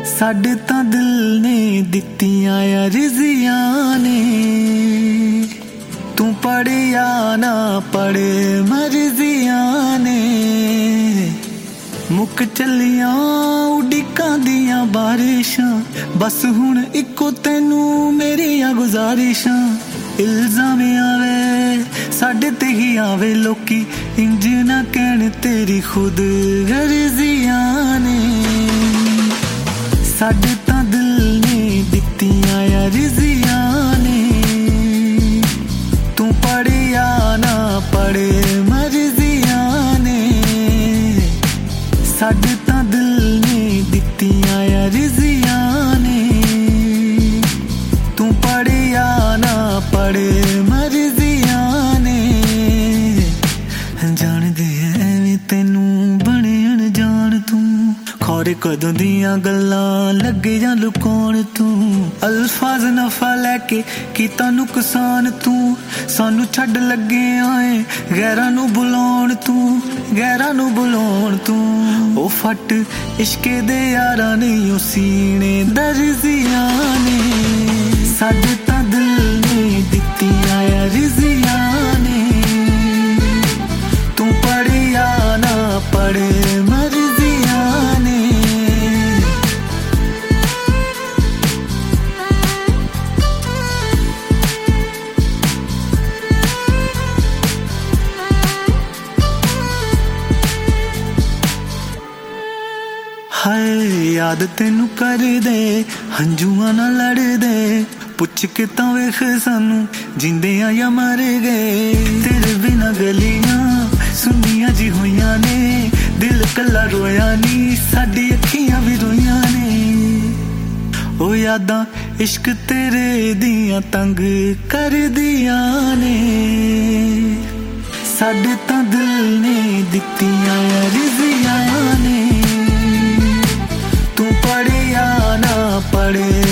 साडे तां दिल ने दित्तियां अर्जियां ने, तू पढ़े या ना पढ़े मर्जियां ने। मुक चलियां उड़िकां दियां बारिशां, बस हुण इको तैनू मेरियां गुजारिशां। इल्जाम आवे साडे ते ही आवे लोकी, इंज ना कहण तेरी खुद गर्जियां ने। साडे तां दिल ने दित्तियां अर्जियां ने, तू पढ़े या ना पढ़े मर्जियां ने। साडे तां दिल ने दित्तियां अर्जियां ने, तू पढ़े या ना पढ़े मर्जियां ने। जान दे एवें तैनू बने अनजान तू, खौरे कदों दियां गल्लां लगे जां लुकाउण तू। अल्फाज नफा लैके कीता नुकसान तू, सानू छड्ड लगे आए गैरां नू बुलाउण तू, गैरां नू बुलाउण तू। ओ फट इश्के दे यारां ने ओ सीने दर्जियां ने। साडे तां दिल ने दित्तियां अर्जियां ने, तू पढ़े या ना पढ़े मर्जियां ने। हाय याद तेनू कर दे हंजुआ ना लड़ दे, पुछ के तां वेख सानू जिंदे या मर गए। तेरे बिना गलियां सुनियां जी होइयां ने, दिल कल्ला रोया नी साडी अखियां भी रोइयां ने। ओ यादां इश्क तेरे दियां तंग कर दियां ने। साडे तां दिल ने दित्तियां अर्जियां ने, तू पढ़े या ना पढ़े